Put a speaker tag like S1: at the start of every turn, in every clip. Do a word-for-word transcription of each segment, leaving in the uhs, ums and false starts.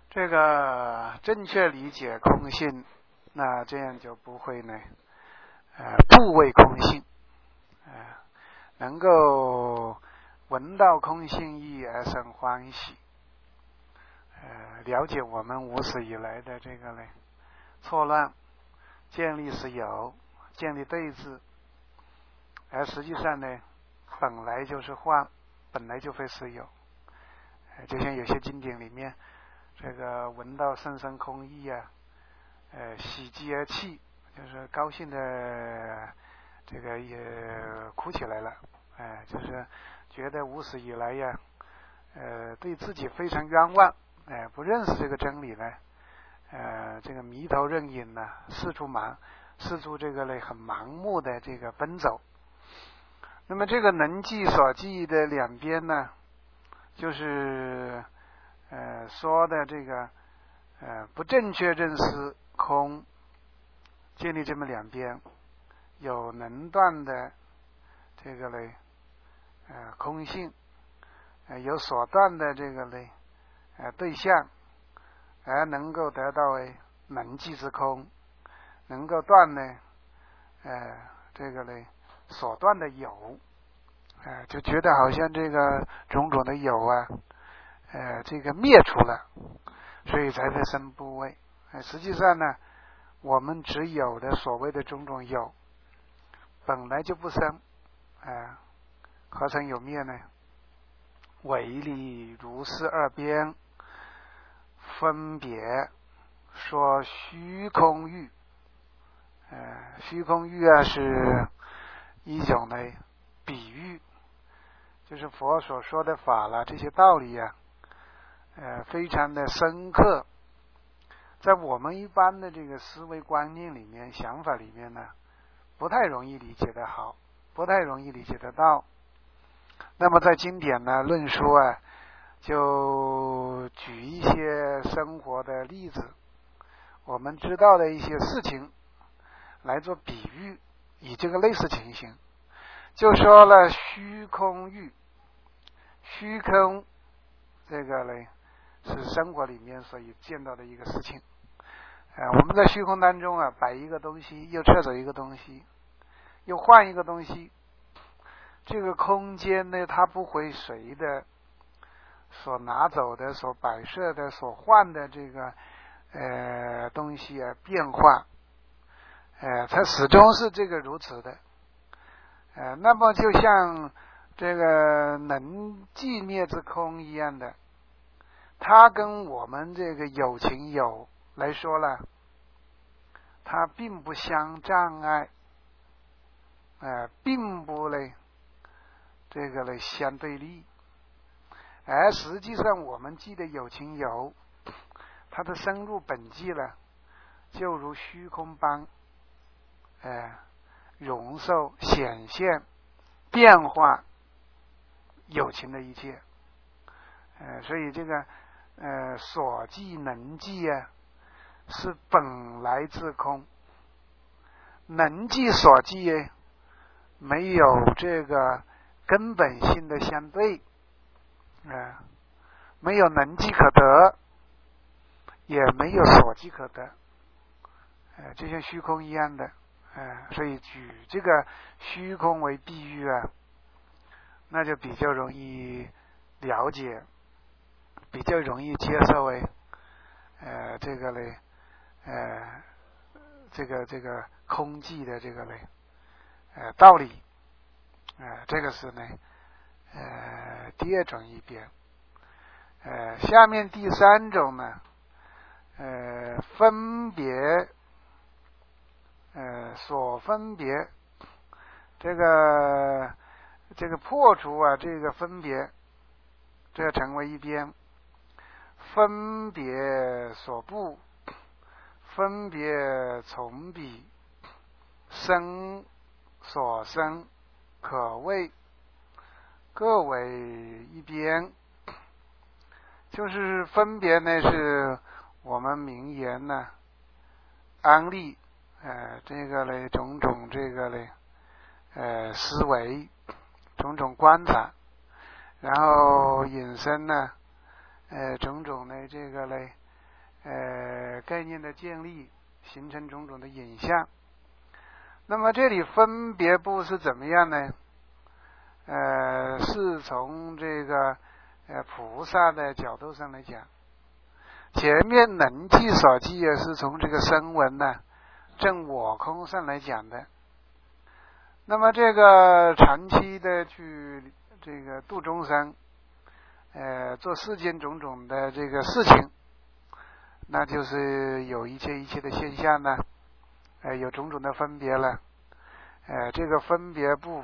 S1: 这个正确理解空性，那这样就不会呢，呃，不为空性，呃，能够闻到空性义而生欢喜，呃，了解我们无始以来的这个呢错乱，建立是有，建立对治，而实际上呢，本来就是幻，本来就会是有，呃，就像有些经典里面。这个闻到甚深空义啊，呃，喜极而泣，就是高兴的，这个也哭起来了，哎、呃，就是觉得无始以来呀，呃，对自己非常冤枉，哎、呃，不认识这个真理呢，呃，这个迷头认隐呢，四处盲，四处这个呢很盲目的这个奔走。那么这个能记所记的两边呢，就是。呃，说的这个呃不正确认识空，建立这么两边，有能断的这个嘞呃空性，呃有所断的这个嘞呃对象，而能够得到为能记之空，能够断呢呃这个嘞所断的有，呃就觉得好像这个种种的有啊。呃，这个灭除了，所以才会生部位。呃，实际上呢，我们只有的所谓的种种有，本来就不生，呃，何曾有灭呢？唯理如是二边，分别说虚空欲。呃，虚空欲啊，是一种呢比喻，就是佛所说的法了，这些道理啊。呃，非常的深刻，在我们一般的这个思维观念里面、想法里面呢，不太容易理解得好，不太容易理解得到。那么在经典呢论述啊，就举一些生活的例子，我们知道的一些事情来做比喻，以这个类似情形，就说了虚空欲，虚空这个呢。是生活里面所以见到的一个事情，呃，我们在虚空当中啊，摆一个东西，又撤走一个东西，又换一个东西，这个空间呢，它不会随的所拿走的、所摆设的、所换的这个呃东西啊变化，呃，它始终是这个如此的，呃，那么就像这个能寂灭之空一样的。它跟我们这个有情有来说呢，它并不相障碍，呃，并不嘞这个嘞相对立，而实际上我们记得有情有，它的深入本际呢，就如虚空般，呃，容受显现变化有情的一切，呃，所以这个。呃，所记能记啊，是本来自空。能记所记没有这个根本性的相对，呃，没有能记可得，也没有所记可得，呃，就像虚空一样的，呃，所以举这个虚空为比喻啊，那就比较容易了解。比较容易接受为，呃，这个嘞，呃，这个这个空寂的这个嘞，呃，道理，呃，这个是呢，呃，第二种一边，呃，下面第三种呢，呃，分别，呃，所分别，这个这个破除啊，这个分别，这成为一边。分别所不，分别从彼，生所生，可谓各为一边。就是分别呢，是我们名言呢安利，呃，这个嘞种种这个嘞，呃，思维，种种观察，然后引申呢。呃，种种的这个嘞， 呃概念的建立，形成种种的影像。那么这里分别部是怎么样呢？呃，是从这个呃菩萨的角度上来讲，前面能记所记也是从这个声闻呢证我空上来讲的。那么这个长期的去这个度众生，呃，做世间种种的这个事情，那就是有一切一切的现象呢，呃，有种种的分别了。呃，这个分别部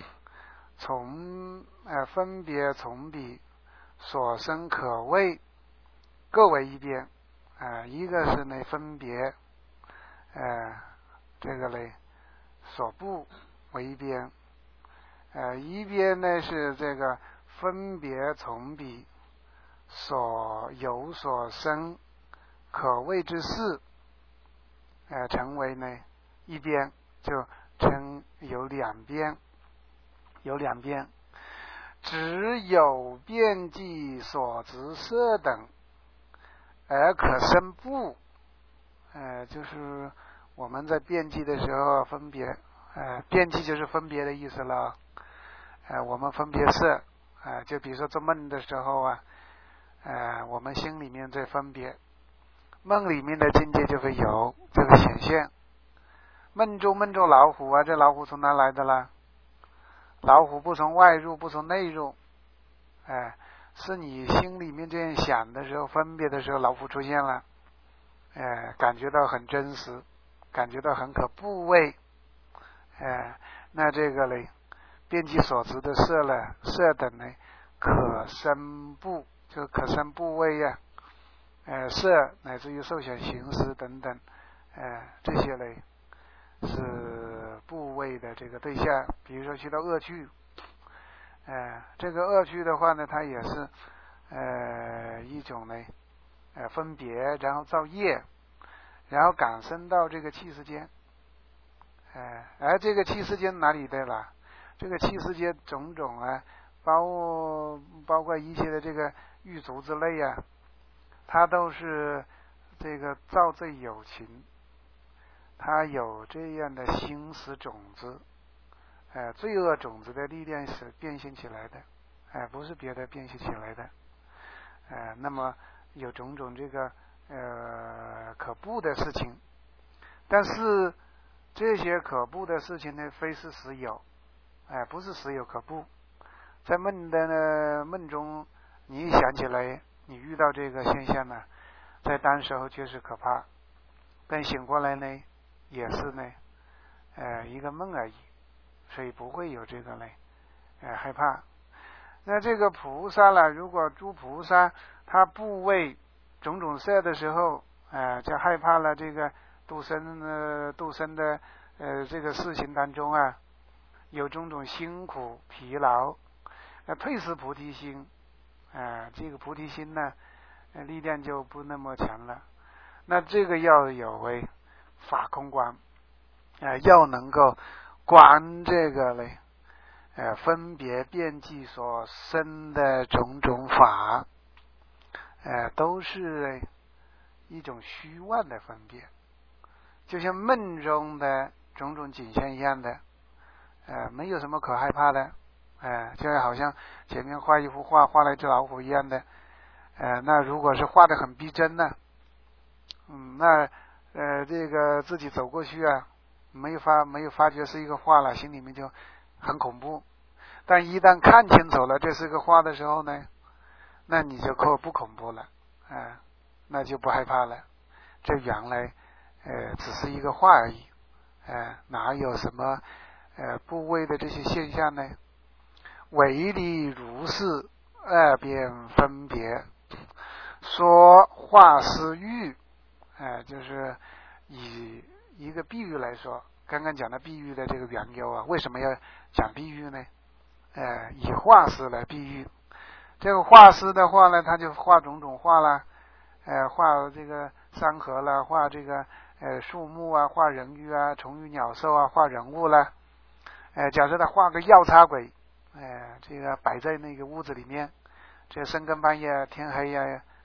S1: 从呃分别从彼所生可谓各为一边，啊、呃，一个是呢分别，呃，这个嘞所不为一边，呃，一边呢是这个分别从彼所有所生可谓之事，呃，成为呢一边，就称有两边，有两边，只有遍计所执色等而可生不，呃，就是我们在遍计的时候分别，呃，遍计就是分别的意思了。呃，我们分别色，呃，就比如说做梦的时候啊，呃，我们心里面在分别，梦里面的境界就会有这个显现。梦中梦中老虎啊，这老虎从哪来的啦？老虎不从外入，不从内入，哎、呃，是你心里面这样想的时候，分别的时候，老虎出现了，哎、呃，感觉到很真实，感觉到很可怖味，哎、呃，那这个嘞，遍计所执的色了，色等呢，可生部，就可生部位呀、啊，呃，色乃至于受想行识等等，呃，这些嘞是部位的这个对象。比如说去到恶趣，呃，这个恶趣的话呢，它也是呃一种呢，呃分别，然后造业，然后感生到这个气世间，呃，而这个气世间哪里的啦？这个气世间种种啊，包包括一切的这个狱卒之类啊，它都是这个造罪有情，它有这样的心识种子，呃，罪恶种子的力量是变现起来的，呃，不是别的变现起来的，呃，那么有种种这个呃可怖的事情，但是这些可怖的事情呢，非是实有，哎、呃，不是实有可怖。在梦的呢梦中，你一想起来，你遇到这个现象呢，在当时候确实可怕，但醒过来呢，也是呢，呃，一个梦而已，所以不会有这个呢，呃，害怕。那这个菩萨了，如果诸菩萨他不为种种色的时候，呃，就害怕了这个度生的度生的呃这个事情当中啊，有种种辛苦疲劳，呃，退失菩提心，呃，这个菩提心呢，呃，力量就不那么强了。那这个要有为法空观，呃，要能够观这个嘞，呃，分别遍计所生的种种法，呃，都是一种虚妄的分别，就像梦中的种种景象一样的，呃，没有什么可害怕的，呃，就好像前面画一幅画，画了一只老虎一样的，呃，那如果是画得很逼真呢，嗯，那呃，这个自己走过去啊，没有发没有发觉是一个画了，心里面就很恐怖。但一旦看清楚了这是个画的时候呢，那你就可不恐怖了，啊、呃，那就不害怕了。这原来呃只是一个画而已，呃，哪有什么呃部位的这些现象呢？唯理如是，二边分别，说画师喻，呃，就是以一个比喻来说，刚刚讲的比喻的这个缘由啊，为什么要讲比喻呢？呃，以画师来比喻，这个画师的话呢，他就画种种画啦，呃，画这个山河啦，画这个呃树木啊，画人鱼啊，虫鱼鸟兽啊，画人物啦，呃，假设他画个药叉鬼，呃，这个摆在那个屋子里面，这深更半夜天黑呀、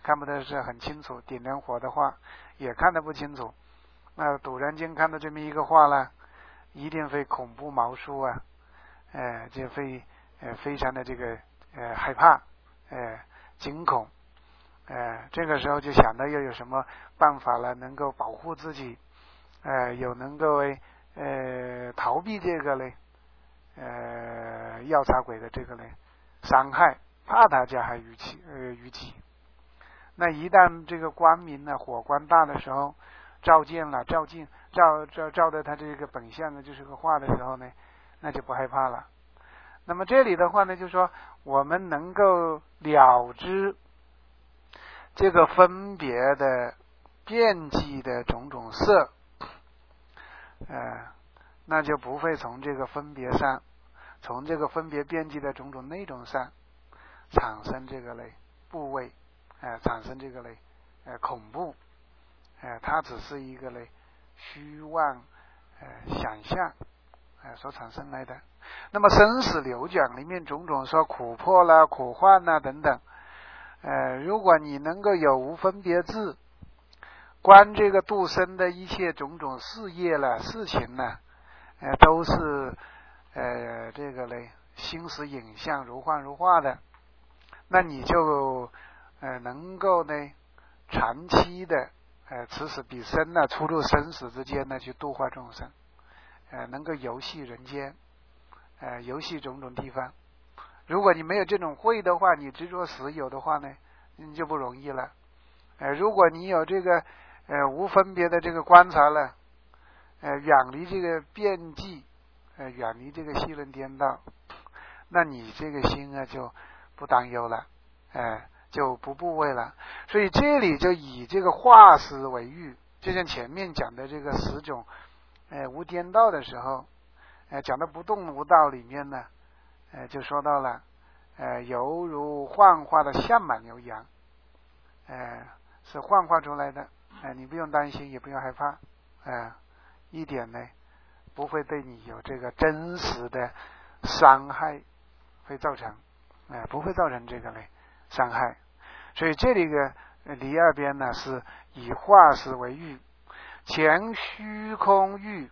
S1: 看不得是很清楚，点点火的话也看得不清楚。那突然间看到这么一个画呢，一定会恐怖毛疏啊，呃，就会呃非常的这个呃害怕，呃惊恐，呃这个时候就想到要有什么办法了，能够保护自己，呃有能够呃逃避这个嘞，呃药叉鬼的这个嘞伤害，怕他加害于己呃于己。那一旦这个光明呢，火光大的时候，照见了，照进照照照的他这个本相呢，就是个画的时候呢，那就不害怕了。那么这里的话呢，就是说我们能够了知这个分别的遍计的种种色，呃，那就不会从这个分别上，从这个分别遍计的种种内容上产生这个类部位。呃、产生这个嘞，呃，恐怖，呃，它只是一个嘞虚妄，呃，想象，呃，所产生来的。那么生死流转里面种种说苦迫啦、苦患啦等等，呃，如果你能够有无分别智，观这个度生的一切种种事业了、事情呢，呃，都是呃这个嘞心识影像如幻如化的，那你就。呃，能够呢，长期的呃，此死彼生呢，出入生死之间呢，去度化众生，呃，能够游戏人间，呃，游戏种种地方。如果你没有这种慧的话，你执着死有的话呢，你就不容易了。呃，如果你有这个呃无分别的这个观察了，呃，远离这个遍计，呃，远离这个戏论颠倒，那你这个心啊就不担忧了，呃。就不部位了。所以这里就以这个化思为喻，就像前面讲的这个十种呃无颠倒的时候，呃讲的不动无道里面呢，呃就说到了呃犹如幻化的象满牛羊，呃是幻化出来的，呃你不用担心，也不用害怕，呃一点呢不会对你有这个真实的伤害会造成，呃不会造成这个呢伤害。所以这里的离二边呢，是以化思为喻，前虚空喻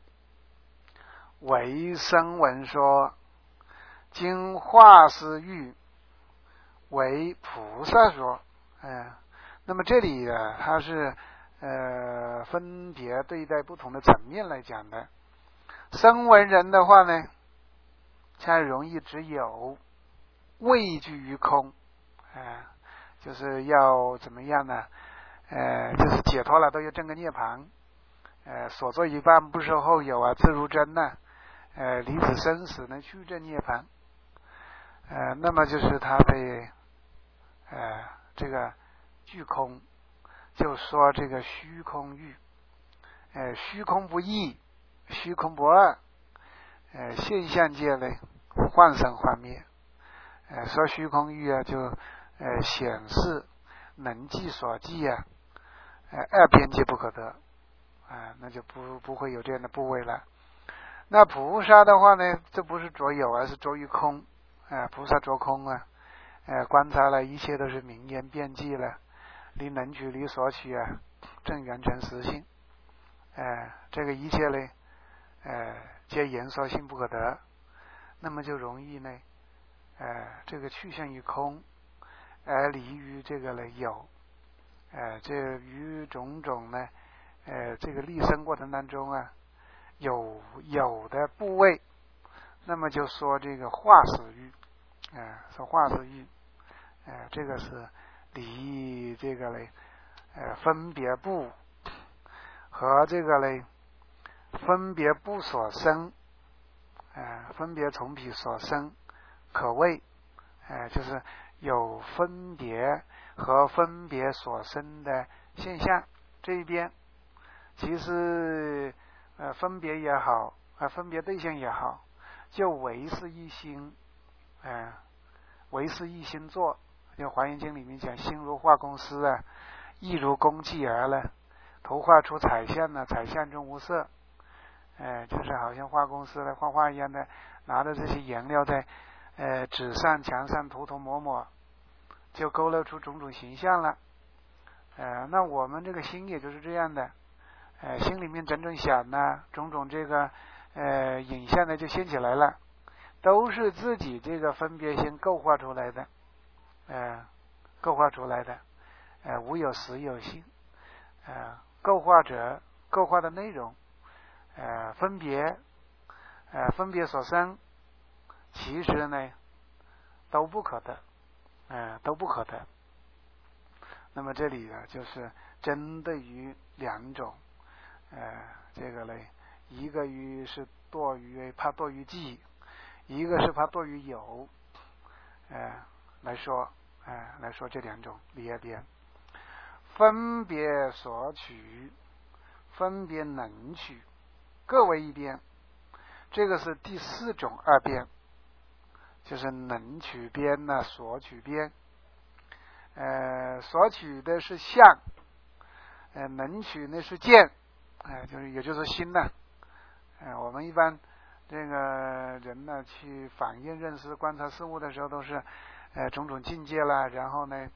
S1: 为声闻说，今化思喻为菩萨说。呃、那么这里呢，它是呃分别对待不同的层面来讲的。声闻人的话呢，才容易只有畏惧于空，呃就是要怎么样呢？呃，就是解脱了都要证个涅槃，呃，所作一半不受后有啊，自如真呢、啊，呃，离此生死呢，去证涅槃，呃，那么就是他被呃这个具空，就说这个虚空欲，呃，虚空不异，虚空不二，呃，现象界呢，幻生幻灭，呃，说虚空欲啊，就。呃，显示能记所记啊，呃，二边界不可得，啊、呃，那就不不会有这样的部位了。那菩萨的话呢，这不是着有，而是着于空，啊、呃，菩萨着空啊，呃，观察了一切都是名言遍计了，离能取离所取啊，正圆成实性，呃，这个一切呢，呃，皆言说性不可得，那么就容易呢，呃，这个趋向于空。而离于这个呢有，呃，这于种种呢，呃，这个立生过程当中啊，有有的部位，那么就说这个化死欲，啊、呃，说化死欲，呃，这个是离这个呢，呃，分别部和这个呢，分别部所生，呃，分别从彼所生，可谓，呃，就是。有分别和分别所生的现象，这一边其实呃分别也好，呃分别对象也好，就唯是一心，呃唯是一心做。就华严经里面讲，心如画公司啊，意如工具儿了，图画出彩象呢，彩象中无色，呃就是好像画公司的画画一样的，拿着这些颜料在呃纸上墙上涂涂抹抹， 就勾勒出种种形象了。呃，那我们这个心也就是这样的，呃，心里面种种想呢，种种这个呃影像呢就现起来了，都是自己这个分别心构画出来的，呃，构画出来的，呃，无有实有性，呃，构画者构画的内容，呃，分别，呃，分别所生，其实呢都不可得，呃，都不可得。那么这里呢，就是针对于两种，呃，这个嘞，一个于是堕于怕堕于寂，一个是怕堕于有，呃，来说，呃，来说这两种里边，分别所取，分别能取，各为一边。这个是第四种二边，就是能取边呢，所取边。呃，所取的是相，呃，能取那是见，呃，就是也就是心呢。呃，我们一般这个人呢，去反应、认识、观察事物的时候，都是呃种种境界啦，然后呢，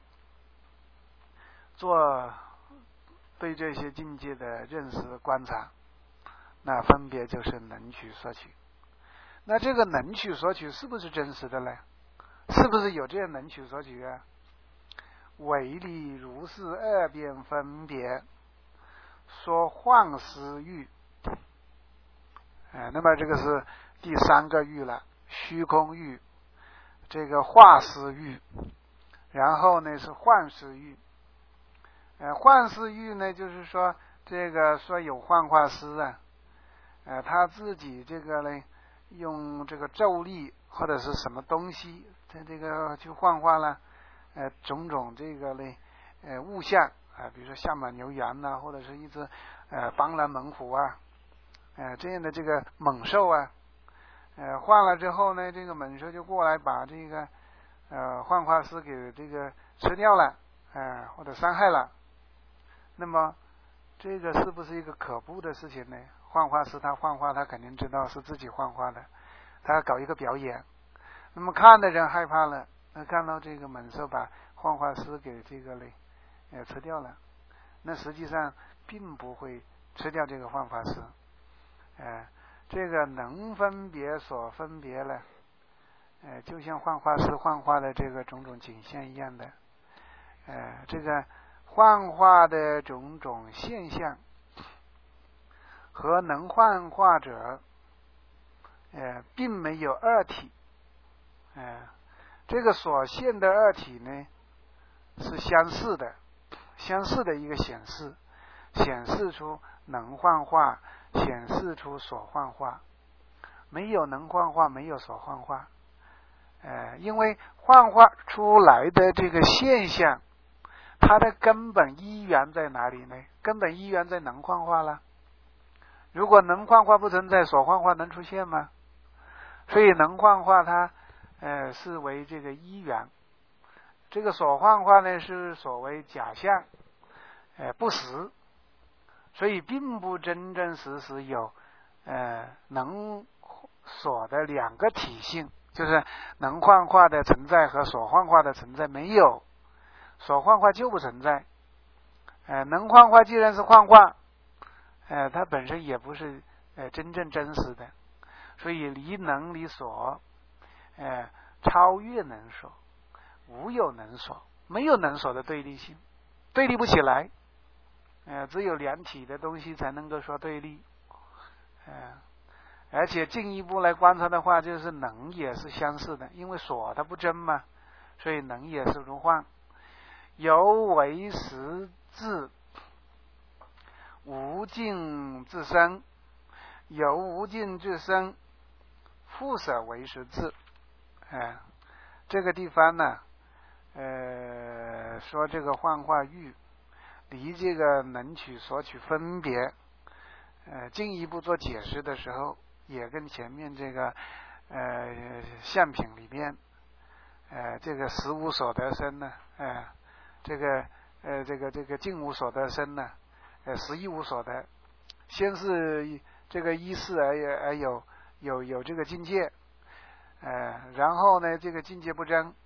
S1: 做对这些境界的认识、观察，那分别就是能取、所取。那这个能取、所取是不是真实的呢？是不是有这样能取、所取啊？唯理如是二边分别，说幻思欲，呃，那么这个是第三个欲了，虚空欲，这个化思欲，然后呢是幻思欲。呃，幻思欲呢，就是说这个说有幻化师啊，呃，他自己这个呢，用这个咒力或者是什么东西，在这个去幻化了。呃，种种这个呢，呃，物象啊、呃，比如说象马牛羊呐、啊，或者是一只呃斑斓猛虎啊，呃，这样的这个猛兽啊，呃，换了之后呢，这个猛兽就过来把这个呃幻化师给这个吃掉了，呃，或者伤害了。那么这个是不是一个可怖的事情呢？幻化师他幻化，他肯定知道是自己幻化的，他搞一个表演，那么看的人害怕了。那看到这个猛兽把幻化师给这个嘞，呃，吃掉了，那实际上并不会吃掉这个幻化师，呃，这个能分别所分别了，呃，就像幻化师幻化的这个种种景象一样的，呃，这个幻化的种种现象和能幻化者，呃，并没有二体，呃。这个所现的二体呢是相似的，相似的一个显示，显示出能幻化，显示出所幻化，没有能幻化，没有所幻化。呃，因为幻化出来的这个现象，它的根本依源在哪里呢？根本依源在能幻化了。如果能幻化不存在，所幻化能出现吗？所以能幻化它呃，是为这个依缘，这个所幻化呢是所谓假象，呃，不实，所以并不真真实实有呃能所的两个体性，就是能幻化的存在和所幻化的存在没有，所幻化就不存在，呃，能幻化既然是幻化，呃，它本身也不是呃真正真实的，所以离能离所。呃，超越能所，无有能所，没有能所的对立性，对立不起来。呃，只有两体的东西才能够说对立。呃，而且进一步来观察的话，就是能也是相似的，因为所它不真嘛，所以能也是如幻。由为实质，无尽自生，由无尽自生，复舍为实质。呃，这个地方呢，呃，说这个幻化欲离这个能取所取分别，呃，进一步做解释的时候，也跟前面这个呃相品里面，呃，这个实无所得生呢，呃，这个呃这个这个尽无所得生呢，呃，实一无所得，先是这个依事而而有有有这个境界。呃，然后呢，这个境界不真，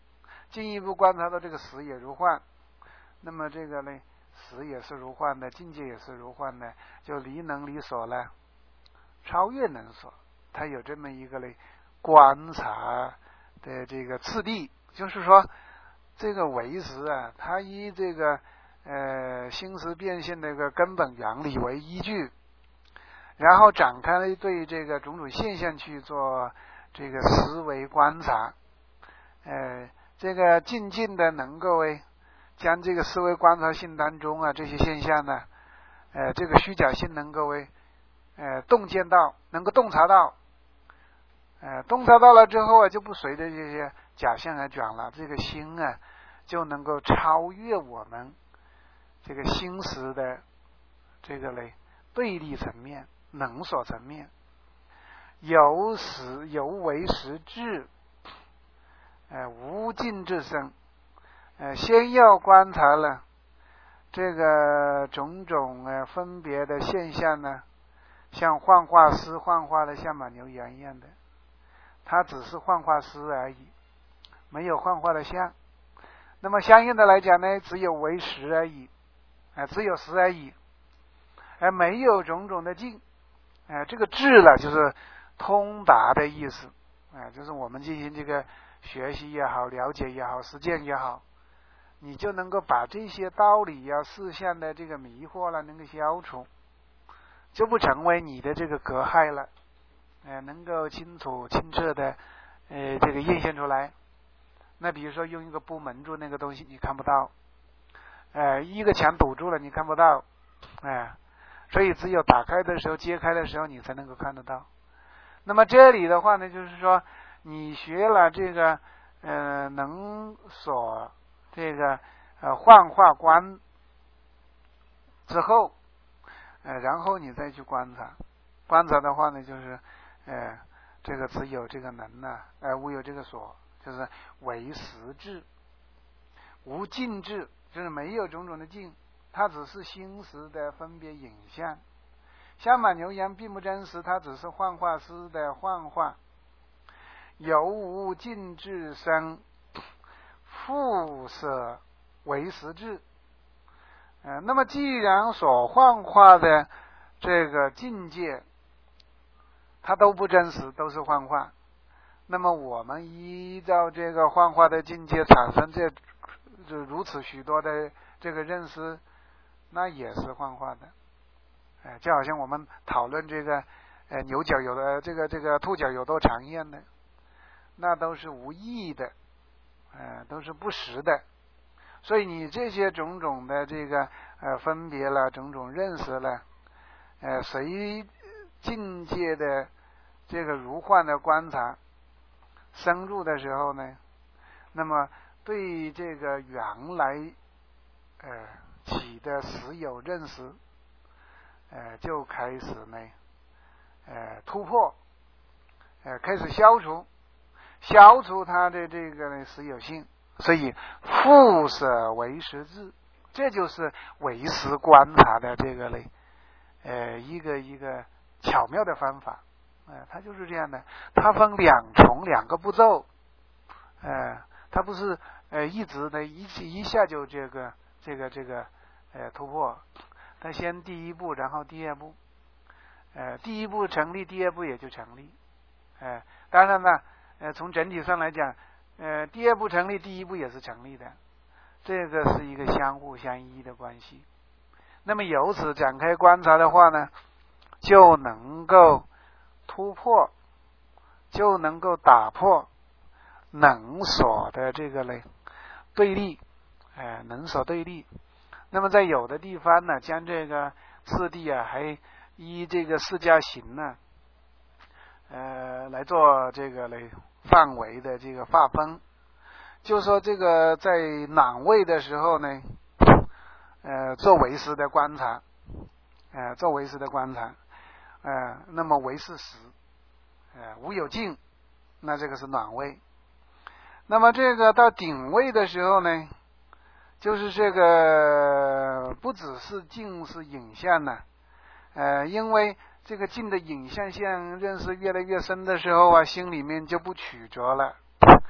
S1: 进一步观察到这个实也如幻，那么这个呢，实也是如幻的，境界也是如幻的，就离能离所呢，超越能所，它有这么一个呢观察的这个次第，就是说这个唯识啊，它以这个呃心识变现的一个根本原理为依据，然后展开对这个种种现象去做这个思维观察，呃，这个静静的能够诶将这个思维观察性当中啊这些现象呢，呃，这个虚假性能够诶呃洞见到，能够洞察到，呃，洞察到了之后啊，就不随着这些假象而转了，这个心啊就能够超越我们这个心识的这个嘞对立层面、能所层面，有实有为实质，呃，无尽之身，呃，先要观察了这个种种呃分别的现象呢，像幻化师幻化的像马牛羊一样的，它只是幻化师而已，没有幻化的相。那么相应的来讲呢，只有为实而已，呃、只有实而已，而、呃、没有种种的境。呃、这个智了就是通达的意思，呃、就是我们进行这个学习也好，了解也好，实践也好，你就能够把这些道理呀、事项的这个迷惑了能够消除，就不成为你的这个隔阂了，呃、能够清楚清澈的呃这个映现出来。那比如说用一个布蒙住那个东西，你看不到，呃，一个墙堵住了，你看不到，哎、呃，所以只有打开的时候、揭开的时候，你才能够看得到。那么这里的话呢，就是说你学了这个呃能所这个呃幻化观之后，呃，然后你再去观察，观察的话呢，就是呃这个只有这个能呢、啊，呃无有这个所。就是唯实质，无境质，就是没有种种的境，它只是心识的分别影像。像马牛羊并不真实，它只是幻化师的幻化。有无境质生，复舍唯实质。呃，那么既然所幻化的这个境界，它都不真实，都是幻化。那么我们依照这个幻化的境界产生这如此许多的这个认识，那也是幻化的。哎、呃，就好像我们讨论这个呃牛角有的这个这个兔角有多长一样的，那都是无意义的，呃，都是不实的。所以你这些种种的这个呃分别了，种种认识了，呃，随境界的这个如幻的观察深入的时候呢，那么对这个原来呃起的实有认识，呃就开始呢呃突破，呃开始消除，消除它的这个呢实有性，所以复舍唯实质，这就是唯识观察的这个呢呃一个一个巧妙的方法。呃，它就是这样的，它分两重两个步骤，呃，它不是呃一直的一一下就这个这个这个呃突破，它先第一步，然后第二步，呃，第一步成立，第二步也就成立，呃，当然呢，呃，从整体上来讲，呃，第二步成立，第一步也是成立的，这个是一个相互相依的关系。那么由此展开观察的话呢，就能够突破，就能够打破能所的这个嘞对立，呃，能所对立。那么在有的地方呢，将这个次第啊，还依这个释迦行呢，呃，来做这个嘞范围的这个划分。就说这个在暖位的时候呢，呃，做唯识的观察，呃，做唯识的观察。呃，那么唯是实，呃，无有境，那这个是暖位。那么这个到顶位的时候呢，就是这个不只是境是影像呢，呃，因为这个境的影像性认识越来越深的时候啊，心里面就不曲折了，不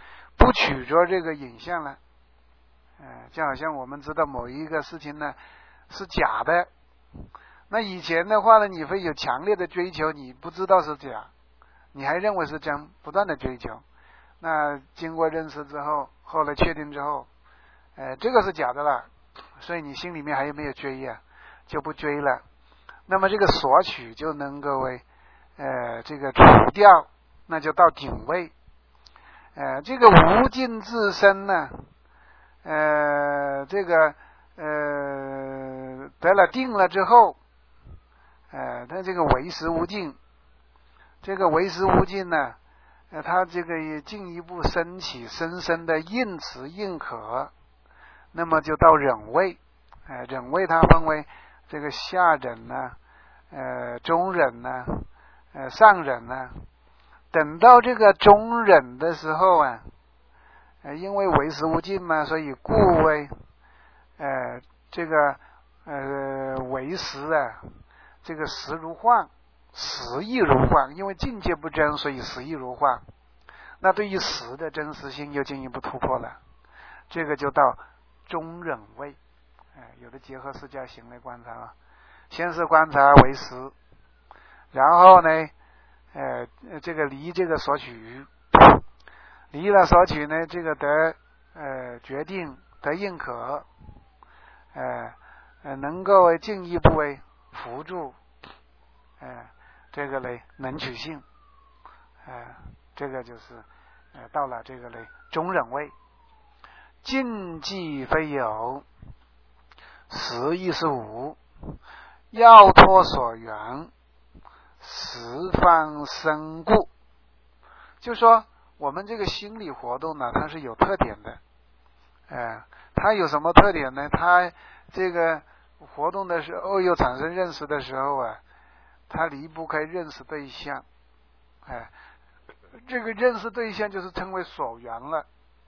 S1: 不取着这个影像了。呃，就好像我们知道某一个事情呢是假的，那以前的话呢，你会有强烈的追求，你不知道是假，你还认为是真，不断的追求。那经过认识之后，后来确定之后，呃，这个是假的了，所以你心里面还有没有追呀？就不追了。那么这个索取就能够为呃这个除掉，那就到顶位。呃，这个无尽自身呢，呃，这个呃得了定了之后，呃，它这个为实无尽，这个为实无尽呢，呃，它这个也进一步升起深深的应持应可，那么就到忍位。呃，忍位它分为这个下忍呢，呃，中忍呢，呃，上忍呢。等到这个中忍的时候啊，呃，因为为实无尽嘛，所以故为呃这个呃为实啊，这个实如幻，实亦如幻，因为境界不真，所以实亦如幻。那对于实的真实性又进一步突破了，这个就到中忍位。呃、有的结合释迦行来观察啊，先是观察为实，然后呢呃这个离这个索取，离了索取呢，这个得呃决定得认可，呃呃能够进一步为辅助，呃这个嘞能取性，呃这个就是呃到了这个嘞中忍位。尽既非有，实亦是无，要脱所缘，十方生故。就说我们这个心理活动呢，它是有特点的。呃它有什么特点呢？它这个活动的时候又产生认识的时候啊，它离不开认识对象。哎、呃，这个认识对象就是称为所缘了，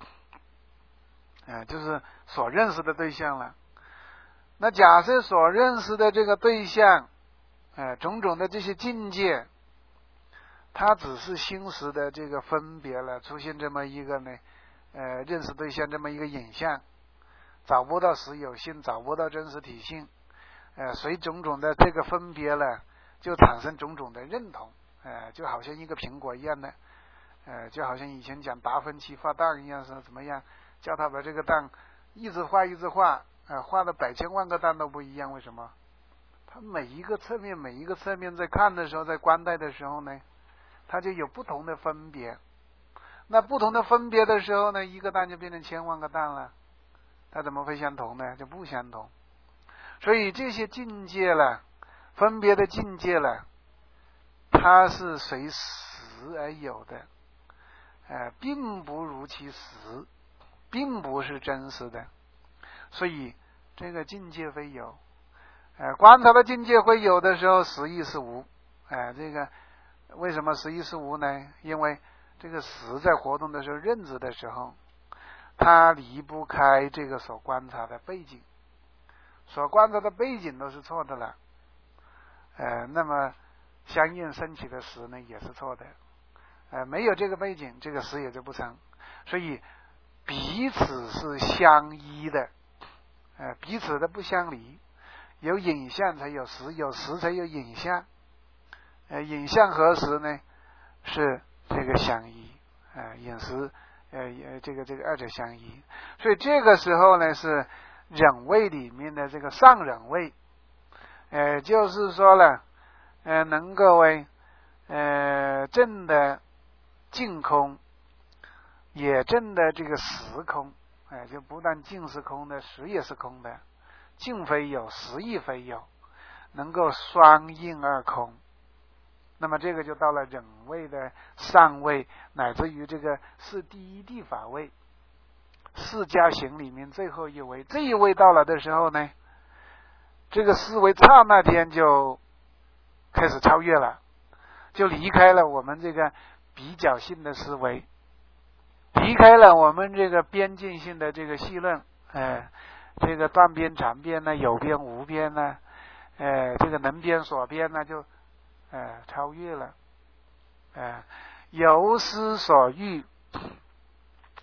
S1: 呃，就是所认识的对象了。那假设所认识的这个对象，呃，种种的这些境界，它只是心识的这个分别了，出现这么一个呢，呃，认识对象这么一个影像，找不到实有性，找不到真实体性，呃，随种种的这个分别了，就产生种种的认同，呃，就好像一个苹果一样的，呃，就好像以前讲达芬奇画蛋一样，是怎么样，叫他把这个蛋一直画一直画，呃，画的百千万个蛋都不一样，为什么？他每一个侧面，每一个侧面在看的时候，在观待的时候呢，它就有不同的分别。那不同的分别的时候呢，一个蛋就变成千万个蛋了，它怎么会相同呢？就不相同。所以这些境界了，分别的境界了，它是随实而有的，呃，并不如其实，并不是真实的。所以这个境界非有，呃，观察的境界会有的时候，实亦是无。呃，这个为什么实亦是无呢？因为这个实在活动的时候，认知的时候，它离不开这个所观察的背景，所观察的背景都是错的了，呃，那么相应升起的实呢也是错的，呃，没有这个背景，这个实也就不成。所以彼此是相依的，呃，彼此的不相离。有影像才有实，有实才有影像。呃，影像和实呢是这个相依，呃，影实呃这个这个二者相依。所以这个时候呢是忍位里面的这个上忍位，呃，就是说了，呃，能够为呃证的净空，也证的这个实空，哎、呃，就不但净是空的，实也是空的。净非有，实亦非有，能够双应二空。那么这个就到了忍位的上位，乃至于这个是第一地法位，释迦行里面最后一位。这一位到了的时候呢，这个思维刹那间就开始超越了，就离开了我们这个比较性的思维，离开了我们这个边境性的这个细论，哎。这个断边长边呢，有边无边呢，呃，这个能边所边呢，就呃超越了，呃，由思所欲，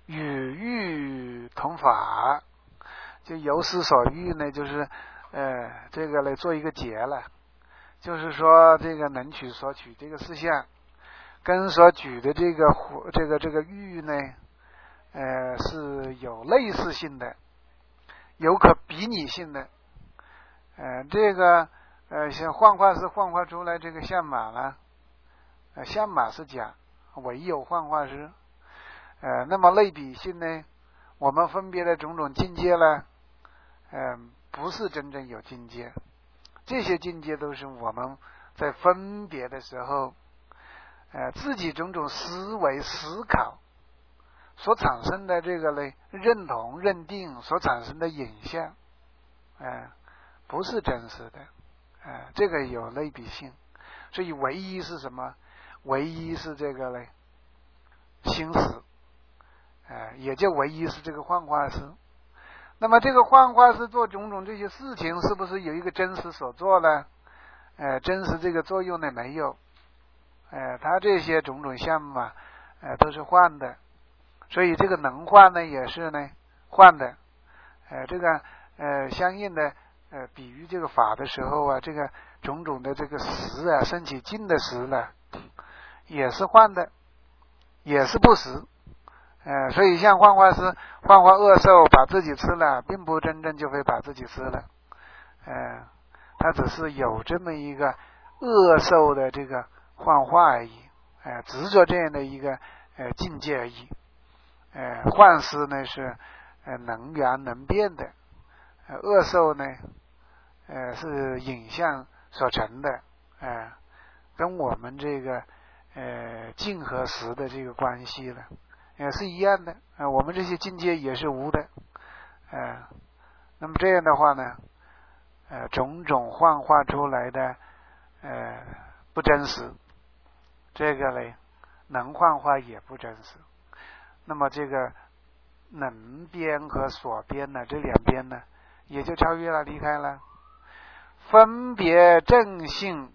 S1: 与欲同法，就由思所欲呢，就是呃这个来做一个结了，就是说这个能取所取这个事项，跟所举的这个这个这个欲呢，呃是有类似性的，有可比拟性的，呃这个呃像幻化师幻化出来这个相马了，呃相马是假，唯有幻化师。呃，那么类比性呢？我们分别的种种境界呢，嗯、呃，不是真正有境界，这些境界都是我们在分别的时候，呃，自己种种思维思考所产生的这个呢，认同认定所产生的影像，呃，不是真实的，呃，这个有类比性，所以唯一是什么？唯一是这个呢，心识。呃，也就唯一是这个幻化师。那么这个幻化师做种种这些事情，是不是有一个真实所做呢？呃，真实这个作用呢没有。呃，他这些种种项目啊，呃，都是幻的，所以这个能幻呢也是呢幻的。呃，这个呃相应的呃比喻这个法的时候啊，这个种种的这个识啊，升起境的识呢，也是幻的，也是不实。呃，所以像幻化师幻化恶兽把自己吃了，并不真正就会把自己吃了，呃，他只是有这么一个恶兽的这个幻化而已，呃，执着这样的一个呃境界而已。呃，幻师呢是呃能缘能变的，呃，恶兽呢呃是影像所成的，呃，跟我们这个呃境和识的这个关系了。也是一样的，呃，我们这些境界也是无的，呃，那么这样的话呢，呃，种种幻化出来的，呃，不真实，这个呢，能幻化也不真实。那么这个能边和所边呢，这两边呢，也就超越了，离开了，分别正性，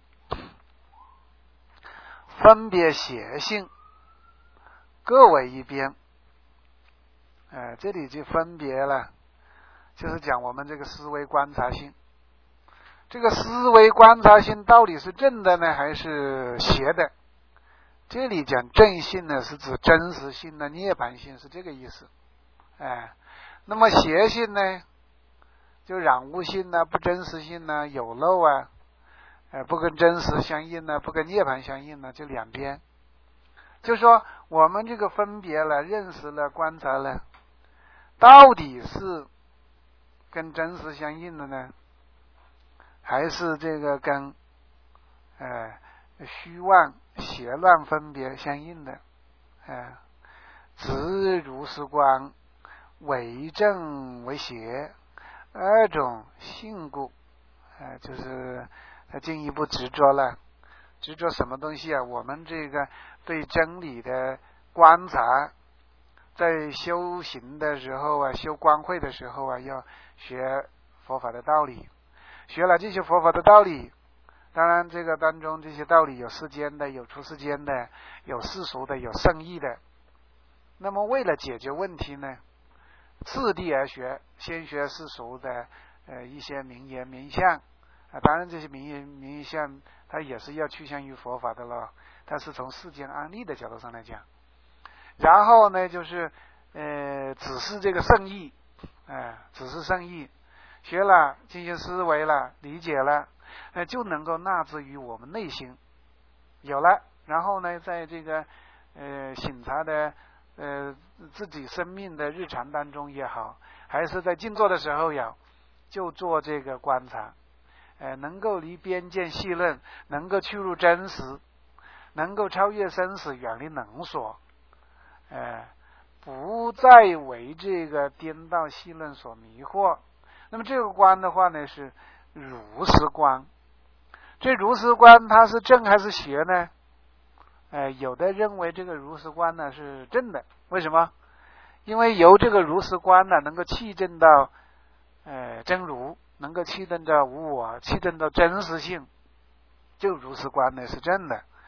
S1: 分别邪性。各为一边，呃，这里就分别了，就是讲我们这个思维观察性，这个思维观察性到底是正的呢，还是邪的？这里讲正性呢，是指真实性的涅槃性，是这个意思。哎、呃，那么邪性呢，就染污性呢、不真实性呢、有漏啊，呃，不跟真实相应呢，不跟涅槃相应呢，这两边。就说我们这个分别了、认识了、观察了，到底是跟真实相应的呢，还是这个跟呃虚妄邪乱分别相应的？呃，执如是观，为正为邪，二种性故，呃，就是进一步执着了。执着什么东西啊？我们这个对真理的观察，在修行的时候啊，修观慧的时候啊，要学佛法的道理。学了这些佛法的道理，当然这个当中这些道理有世间的，有出世间的，有世俗的，有圣义的。那么为了解决问题呢，次第而学，先学世俗的呃一些名言名相啊，当然这些名言名相它也是要趋向于佛法的了，它是从世间案例的角度上来讲。然后呢，就是呃只是这个圣义，哎、呃，只是圣义，学了进行思维了，理解了，呃就能够纳之于我们内心，有了，然后呢，在这个呃醒察的呃自己生命的日常当中也好，还是在静坐的时候也就做这个观察。呃，能够离边界细论，能够去入真实，能够超越生死，远离能所，呃，不再为这个颠倒细论所迷惑。那么这个观的话呢，是如实观。这如实观它是正还是邪呢？呃，有的认为这个如实观呢是正的，为什么？因为由这个如实观呢，能够契证到呃真如。能够契证到无我，契证到真实性，就如实观呢是正的。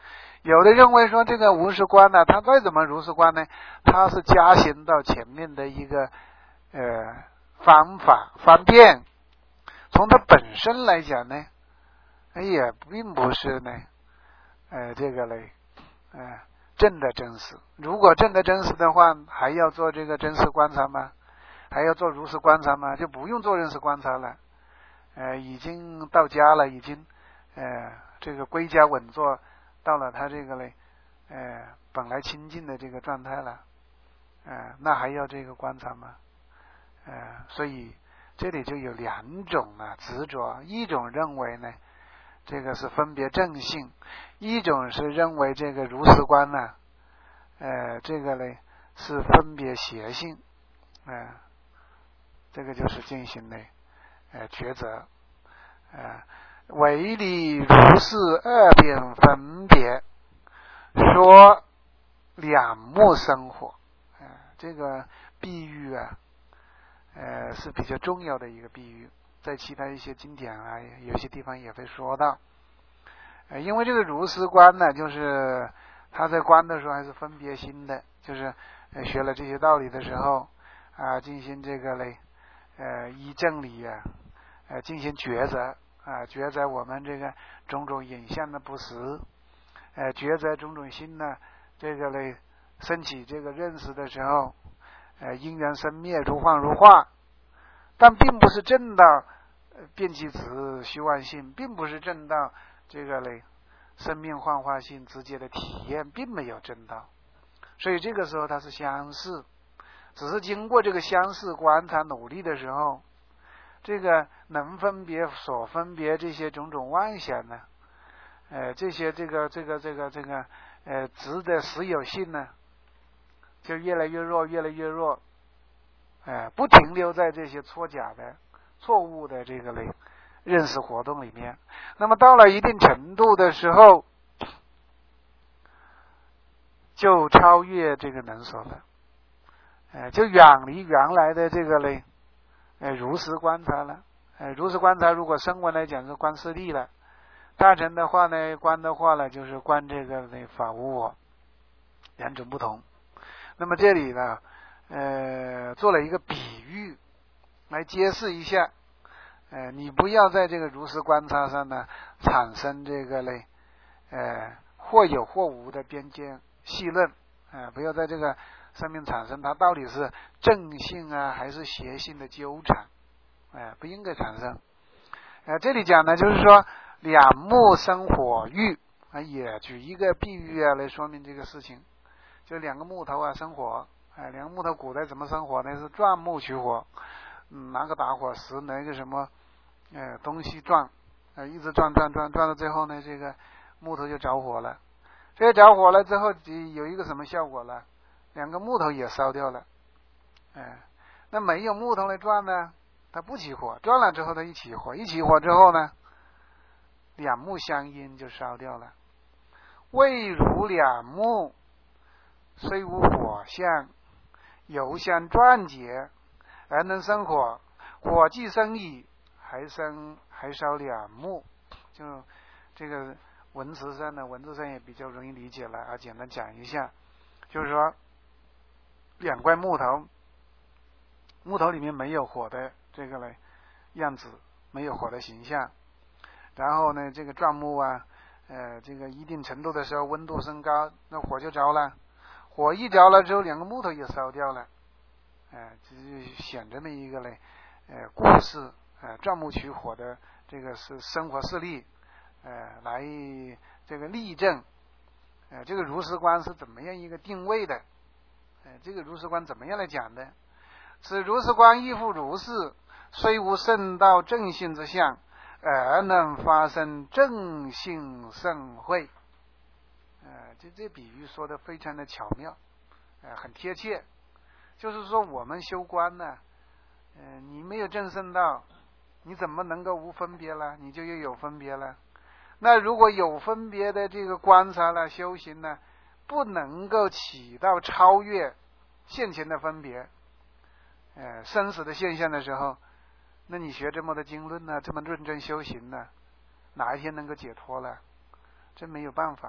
S1: 有的认为说这个无事观呢、啊，它再怎么如是观呢，它是加行到前面的一个呃方法方便。从它本身来讲呢，也并不是呢，呃，这个嘞，呃，正的真实。如果正的真实的话，还要做这个真实观察吗？还要做如实观察吗？就不用做认识观察了。呃，已经到家了，已经呃这个归家稳坐，到了他这个嘞，呃本来清净的这个状态了，呃那还要这个观察吗？呃，所以这里就有两种啊执着，一种认为呢，这个是分别正性，一种是认为这个如实观呢、啊，呃这个嘞是分别邪性，呃这个就是进行的呃抉择，呃唯理如是二边分别说两目生活，呃这个比喻啊呃是比较重要的一个比喻，在其他一些经典啊有些地方也会说到。呃因为这个如实观呢，就是他在观的时候还是分别心的，就是呃学了这些道理的时候啊，进行这个嘞呃依正理啊呃进行抉择啊，抉择我们这个种种影像的不实，呃抉择种种心呢这个嘞升起这个认识的时候，呃因缘生灭如幻如化，但并不是证到变其质虚幻性，并不是证到这个嘞生命幻化性直接的体验，并没有证到，所以这个时候它是相似，只是经过这个相似观察努力的时候，这个能分别所分别这些种种妄想呢，呃这些这个这个这个这个呃值的实有性呢就越来越弱越来越弱，呃不停留在这些错假的错误的这个类认识活动里面。那么到了一定程度的时候，就超越这个能所了，呃就远离原来的这个类呃如实观察了。呃如实观察如果声闻来讲是观四谛了，大乘的话呢观的话呢就是观这个那法无我，两种不同。那么这里呢呃做了一个比喻来揭示一下，呃你不要在这个如实观察上呢产生这个类呃或有或无的边界细论，呃不要在这个上面产生它到底是正性啊还是邪性的纠缠，呃不应该产生。呃这里讲呢就是说两木生火欲，啊也举一个比喻啊来说明这个事情，就两个木头啊生火，哎，两个木头古代怎么生火呢？是钻木取火，嗯，拿个打火石，拿一个什么呃东西钻，呃，一直转转转转到最后呢，这个木头就着火了。这个着火了之后，有一个什么效果了？两个木头也烧掉了。哎，那没有木头来转呢，它不起火；转了之后它一起火，一起火之后呢，两木相应就烧掉了。未如两木，虽无火相，犹相转结，而能生火。火既生矣，还生还烧两木。就这个文词上呢，文字上也比较容易理解了啊。简单讲一下，就是说两块木头，木头里面没有火的这个呢样子，没有火的形象。然后呢，这个钻木啊，呃，这个一定程度的时候温度升高，那火就着了。火一着了之后，两个木头也烧掉了。呃，这就显这么一个嘞，呃，故事，呃，钻木取火的这个是生活事例，呃，来这个例证，呃，这个如实观是怎么样一个定位的？呃，这个如实观怎么样来讲的？此如实观亦复如是，虽无圣道正性之相，而能发生正性盛会。呃，这这比喻说的非常的巧妙，呃，很贴切。就是说我们修观呢，呃，你没有正圣道，你怎么能够无分别了？你就又有分别了。那如果有分别的这个观察了修行呢，不能够起到超越现前的分别，呃，生死的现象的时候，那你学这么多经论呢，这么认真修行呢，哪一天能够解脱了？这没有办法。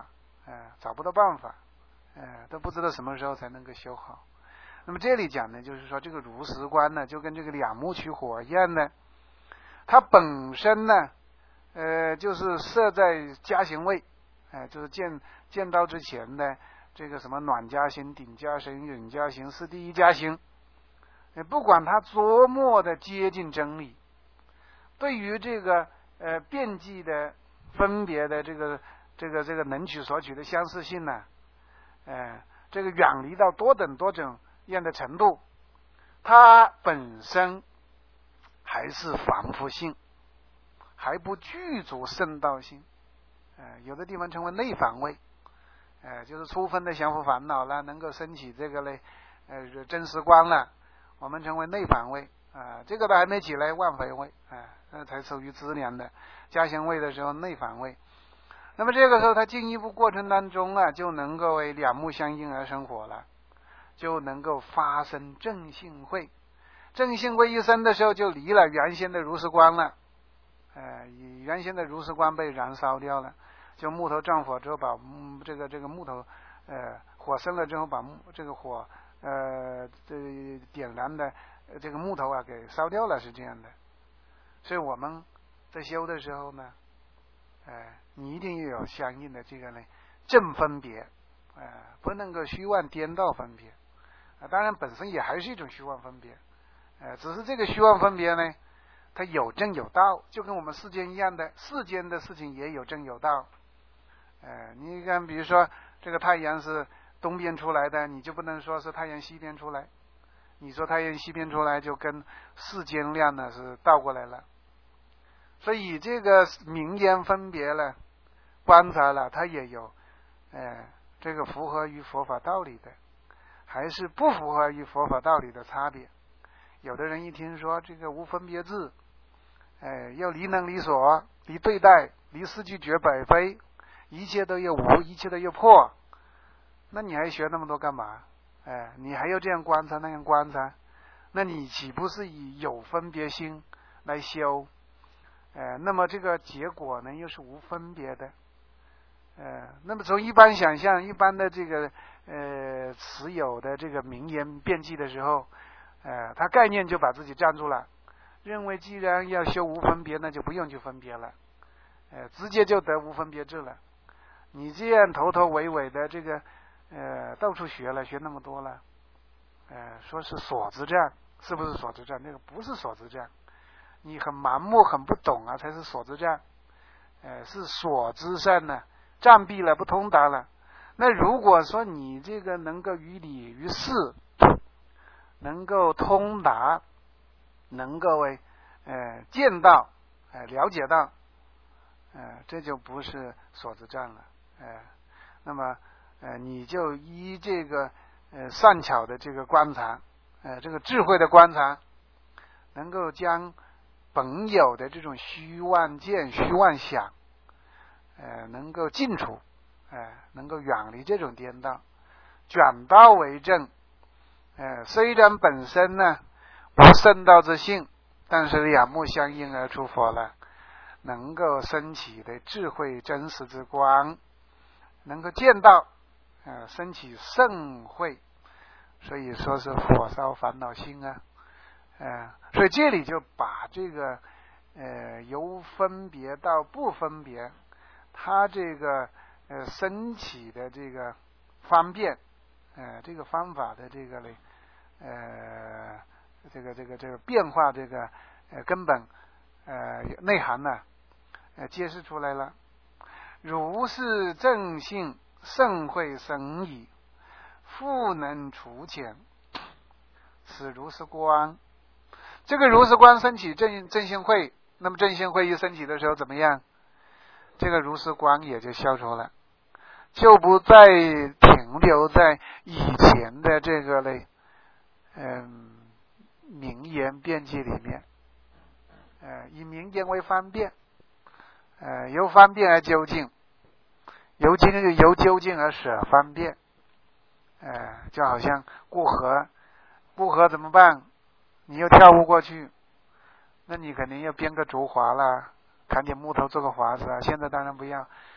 S1: 呃，找不到办法，呃，都不知道什么时候才能够修好。那么这里讲呢，就是说这个如实观呢，就跟这个两木取火一样的，它本身呢，呃，就是设在加行位，哎、呃，就是见见到之前的这个什么暖加行、顶加行、忍加行是第一加行，呃，不管它多么的接近真理，对于这个呃遍计的分别的这个这个这个能取所取的相似性呢，呃，这个远离到多等多种样的程度，它本身还是凡夫性，还不具足圣道性。呃，有的地方称为内凡位，呃，就是初分的降伏烦恼了，能够升起这个嘞，呃，真实观了，我们称为内凡位啊、呃。这个都还没起来，万非位啊，那、呃、才属于资粮的加行位的时候内凡位。那么这个时候，它进一步过程当中啊，就能够为两目相应而生活了。就能够发生正性慧，正性慧一生的时候，就离了原先的如实观了，呃，原先的如实观被燃烧掉了，就木头撞火之后把，把、嗯、这个这个木头，呃，火生了之后，把木这个火，呃，这点燃的这个木头啊给烧掉了，是这样的。所以我们在修的时候呢，呃，你一定要有相应的这个呢正分别，呃，不能够虚妄颠倒分别。啊，当然本身也还是一种虚妄分别，呃，只是这个虚妄分别呢，它有正有道，就跟我们世间一样的，世间的事情也有正有道。呃，你看，比如说这个太阳是东边出来的，你就不能说是太阳西边出来，你说太阳西边出来，就跟世间量呢是倒过来了。所以这个名言分别了，观察了，它也有，呃，这个符合于佛法道理的。还是不符合于佛法道理的差别。有的人一听说这个无分别智，哎，要离能离所，离对待，离四句绝百非，一切都要无，一切都要破，那你还学那么多干嘛？哎，你还要这样观察那样观察，那你岂不是以有分别心来修？哎，那么这个结果呢，又是无分别的。呃，那么从一般想象，一般的这个呃持有的这个名言辩记的时候，呃，他概念就把自己站住了，认为既然要修无分别，那就不用去分别了，呃，直接就得无分别智了。你这样头头尾尾的这个呃到处学了，学那么多了，呃，说是所知障，是不是所知障？那个不是所知障，你很盲目、很不懂啊，才是所知障。呃，是所知上呢。障蔽了，不通达了。那如果说你这个能够于理于事，能够通达，能够为呃见到，呃了解到，呃这就不是所知障了。呃，那么呃你就依这个呃善巧的这个观察，呃这个智慧的观察，能够将本有的这种虚妄见、虚妄想。呃，能够尽除，呃，能够远离这种颠倒，转道为正。呃，虽然本身呢无圣道之性，但是两目相应而出佛了，能够升起的智慧真实之光，能够见到，呃，升起圣慧，所以说是火烧烦恼心啊。呃，所以这里就把这个呃由分别到不分别。它这个呃升起的这个方便，呃这个方法的这个嘞，呃这个这个这个变化这个呃根本呃内涵呢，呃揭示出来了。如是正性圣慧神矣，复能除浅，此如是观。这个如是观升起正正性慧，那么正性慧一升起的时候怎么样？这个如是观也就消除了，就不再停留在以前的这个嘞，嗯，名言辩记里面，呃，以名言为方便，呃，由方便而究竟，由经由究竟而舍方便，呃，就好像过河，过河怎么办？你又跳不过去，那你肯定要编个竹筏啦。砍点木头做个筏子啊，现在当然不要，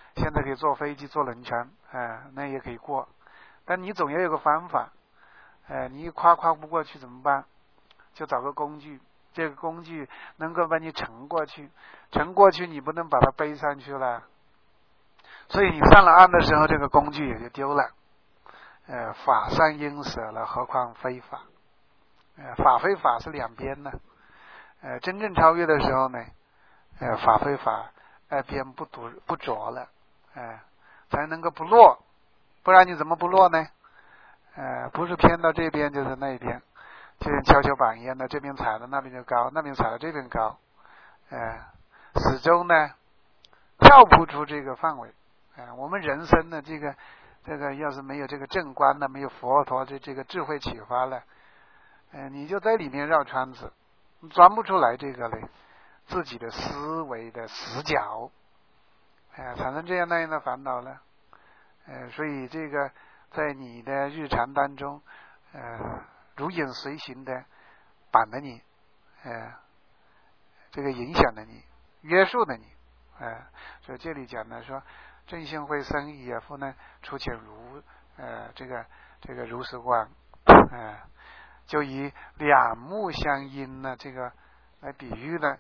S1: 现在可以坐飞机坐轮船，哎，那也可以过，但你总要有个方法，哎，你一跨跨不过去怎么办？就找个工具，这个工具能够把你乘过去，乘过去你不能把它背上去了，所以你上了岸的时候，这个工具也就丢了。呃，法上应舍了，何况非法？呃，法非法是两边的。呃，真正超越的时候呢，呃，法非法二边不独不着了，呃，才能够不落，不然你怎么不落呢？呃，不是偏到这边就是那边，就像跷跷板一样的，这边踩的那边就高，那边踩的这边高，呃，始终呢跳不出这个范围。呃，我们人生的这个这个要是没有这个正观呢，没有佛陀的这个智慧启发了，呃，你就在里面绕圈子。钻不出来这个嘞，自己的思维的死角，哎、呃，产生这样那样的烦恼了，呃，所以这个在你的日常当中，呃，如影随形的绑了你，呃，这个影响了你，约束了你，呃，所以这里讲呢说，正性慧生也复呢，出浅如呃这个这个如是观，呃。就以两目相因呢，这个来比喻呢，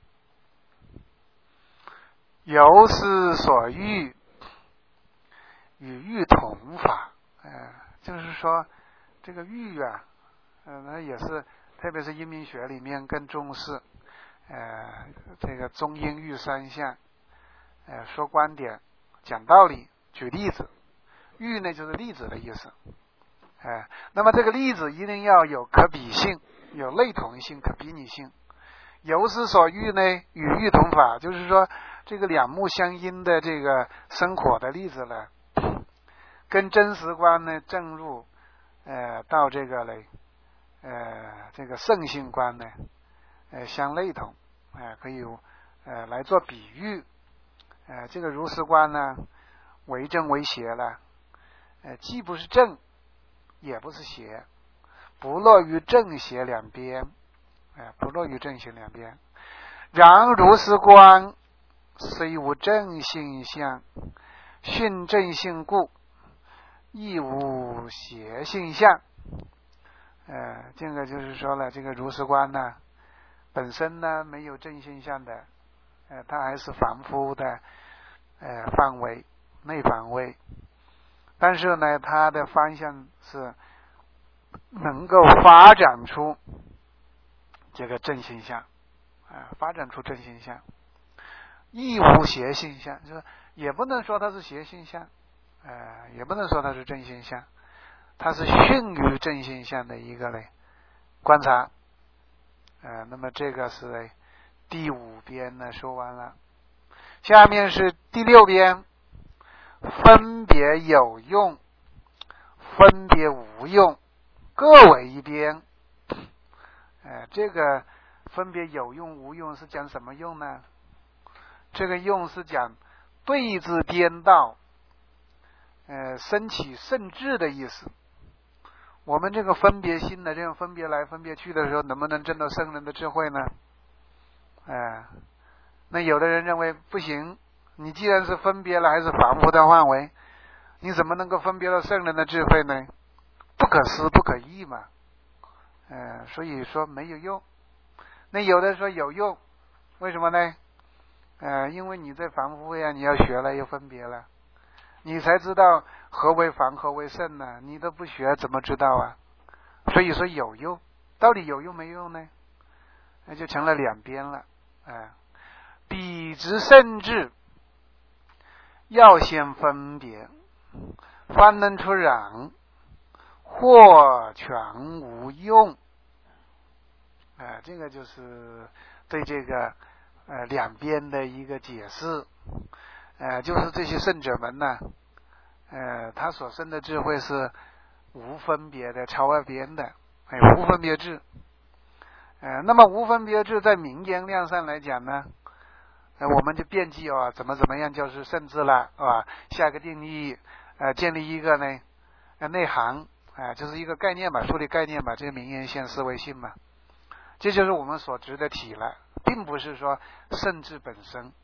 S1: 由是所欲，与欲同法，呃，就是说这个欲啊，呃，那也是，特别是阴明学里面更重视，呃，这个中阴欲三相，呃，说观点，讲道理，举例子，欲呢就是例子的意思。哎，那么这个例子一定要有可比性，有类同性、可比拟性。由是所欲呢，与欲同法，就是说这个两目相因的这个生活的例子呢，跟真实观呢正入呃到这个嘞呃这个圣性观呢呃相类同，呃可以呃来做比喻。呃这个如是观呢，为正为邪了，呃既不是正。也不是邪，不落于正邪两边，哎，不落于正邪两边。然如是观，虽无正性相，训正性故，亦无邪性相。呃，这个就是说了，这个如是观呢，本身呢没有正性相的，呃，它还是凡夫的呃范围，内范围。但是呢，它的方向是能够发展出这个正性相，啊，发展出正性相，亦无邪性相，就是也不能说它是邪性相，呃，也不能说它是正性相，它是逊于正性相的一个嘞观察，呃，那么这个是第五编呢说完了，下面是第六编。分别有用，分别无用，各为一边。呃，这个分别有用无用是讲什么用呢？这个用是讲对治颠倒，呃，升起圣智的意思。我们这个分别心的这种分别来分别去的时候，能不能证到圣人的智慧呢？呃，那有的人认为不行。你既然是分别了，还是凡夫的范围，你怎么能够分别到圣人的智慧呢？不可思不可议嘛，呃，所以说没有用。那有的说有用，为什么呢？呃，因为你在凡夫呀，你要学了又分别了，你才知道何为凡何为圣呢？你都不学怎么知道啊？所以说有用，到底有用没用呢？那就成了两边了，呃，彼之圣智。要先分别，方能出染，或全无用。呃，这个就是对这个呃两边的一个解释。呃，就是这些圣者们呢，呃，他所生的智慧是无分别的、超二边的，哎，无分别智。呃，那么无分别智在名言量上来讲呢？呃，我们就辩记啊，怎么怎么样就是圣智了，啊，下个定义，呃，建立一个呢，呃，内涵，啊、呃，就是一个概念吧，树立概念吧，这个名言现思维性嘛，这就是我们所执的体了，并不是说圣智本身，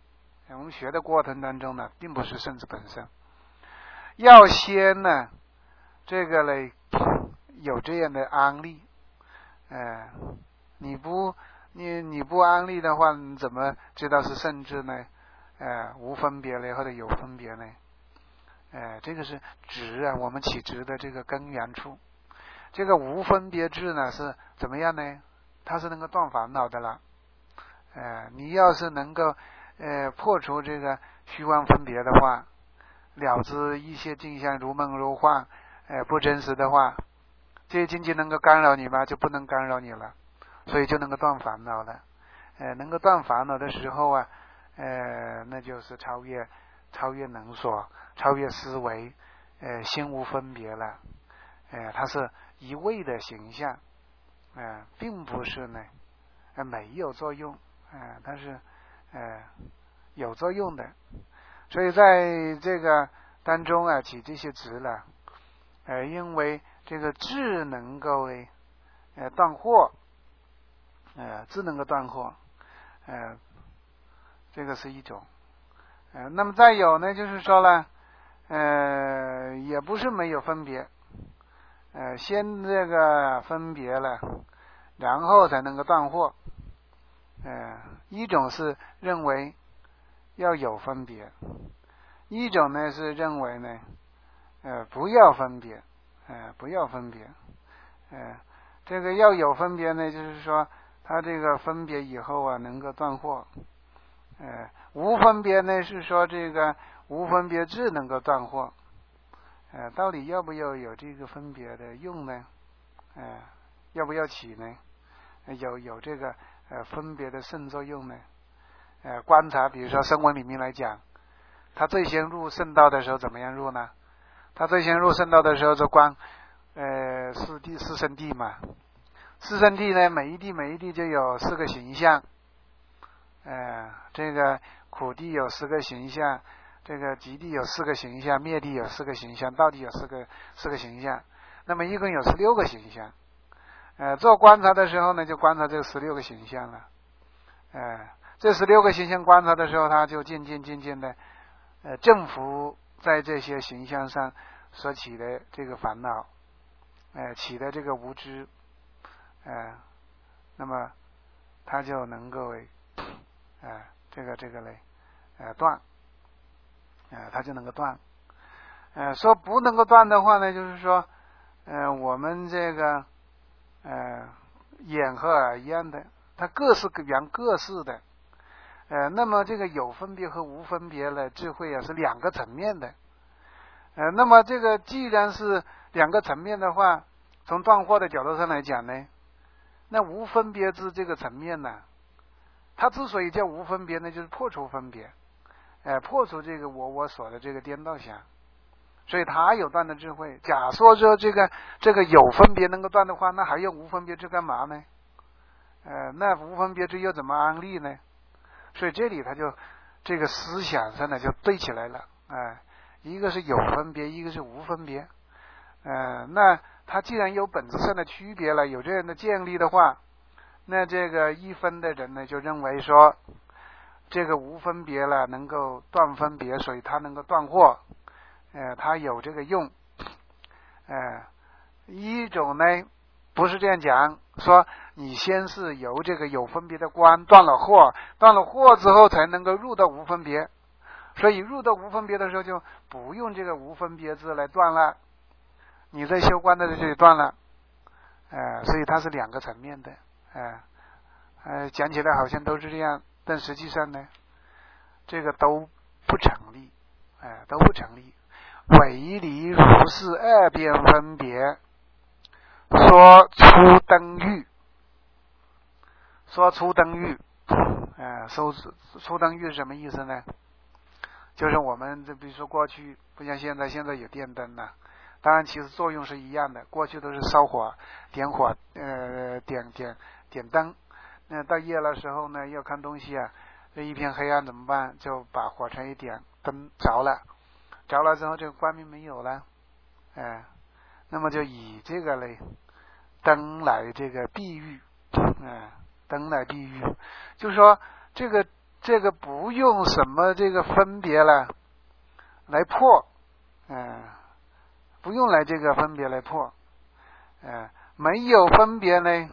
S1: 我们学的过程当中呢，并不是圣智本身，要先呢，这个呢有这样的安立，呃，你不你你不安立的话，你怎么知道是圣智呢？呃，无分别呢，或者有分别呢？呃，这个是执啊，我们起执的这个根源处。这个无分别智呢是怎么样呢？它是能够断烦恼的了。呃，你要是能够呃破除这个虚妄分别的话，了知一切境象如梦如幻，呃不真实的话，这些境界能够干扰你吗？就不能干扰你了，所以就能够断烦恼了。呃，能够断烦恼的时候啊，呃，那就是超越超越能所，超越思维，呃，心无分别了。呃，它是一味的形象，呃，并不是呢，呃，没有作用，呃，它是呃有作用的。所以在这个当中啊，起这些执了，呃，因为这个智能够呃断惑，呃，智能够断惑，呃，这个是一种。呃，那么再有呢，就是说呢，呃，也不是没有分别，呃，先这个分别了，然后才能够断惑。呃，一种是认为要有分别，一种呢是认为呢，呃，不要分别，呃，不要分别，呃，这个要有分别呢，就是说他这个分别以后啊，能够断惑。呃，无分别呢是说这个无分别智能够断惑。呃，到底要不要有这个分别的用呢？呃，要不要起呢？有有这个呃分别的圣作用呢？呃，观察，比如说声闻里面来讲，他最先入圣道的时候怎么样入呢？他最先入圣道的时候就观呃四谛四圣谛嘛，四圣谛呢，每一谛每一谛就有四个形象。呃，这个苦谛有四个形象，这个极谛有四个形象，灭谛有四个形象，道谛有四个四个形象，那么一共有十六个形象。呃，做观察的时候呢，就观察这十六个形象了。呃，这十六个形象观察的时候，他就渐渐渐渐的，呃，征服在这些形象上所起的这个烦恼，呃，起的这个无知，呃，那么他就能够。呃，这个这个嘞，呃断，呃它就能够断。呃，说不能够断的话呢，就是说，呃，我们这个呃眼和耳一样的，它各是各样各式的。呃，那么这个有分别和无分别的智慧啊，是两个层面的。呃，那么这个既然是两个层面的话，从断惑的角度上来讲呢，那无分别之这个层面呢，它之所以叫无分别呢，就是破除分别，呃，破除这个我我所的这个颠倒想，所以它有断的智慧。假说说这个这个有分别能够断的话，那还用无分别智干嘛呢？呃，那无分别智又怎么安立呢？所以这里它就这个思想上呢就对起来了，哎、呃，一个是有分别，一个是无分别，呃，那它既然有本质上的区别了，有这样的建立的话。那这个一分的人呢，就认为说，这个无分别了，能够断分别，所以他能够断惑，呃，他有这个用，呃，一种呢不是这样讲，说你先是由这个有分别的观断了惑，断了惑之后才能够入到无分别，所以入到无分别的时候就不用这个无分别字来断了，你在修观的时候就断了，呃，所以它是两个层面的。呃，呃，讲起来好像都是这样，但实际上呢，这个都不成立，哎、呃，都不成立。唯离如是二边分别，说出灯欲，说出灯欲，呃，说出灯欲是什么意思呢？就是我们这比如说过去不像现在，现在有电灯了。当然，其实作用是一样的。过去都是烧火、点火，呃，点点点灯。那到夜了时候呢，要看东西啊，这一片黑暗怎么办？就把火柴一点，灯着了，着了之后这个光明没有了，哎、呃，那么就以这个嘞灯来这个避喻，哎、呃，灯来避喻，就是说这个这个不用什么这个分别了来破，嗯、呃，不用来这个分别来破，呃，没有分别呢，